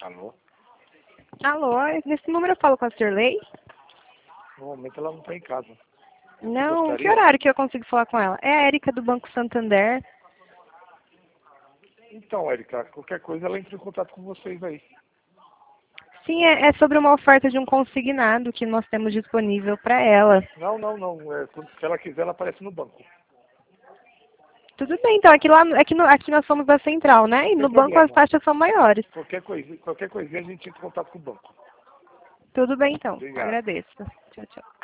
Alô? Alô, nesse número eu falo com a Sirley? No momento ela não está em casa. Não, que Gostaria? horário que eu consigo falar com ela? É a Érica do Banco Santander. Então, Érica, qualquer coisa ela entra em contato com vocês aí. Sim, é sobre uma oferta de um consignado que nós temos disponível para ela. Não. Se ela quiser, ela aparece no banco. Tudo bem, então, aqui nós somos da central, né? Não E tem no banco as problema. taxas são maiores. Qualquer coisinha a gente entra em contato com o banco. Tudo bem, então. Obrigado. Agradeço. Tchau, tchau.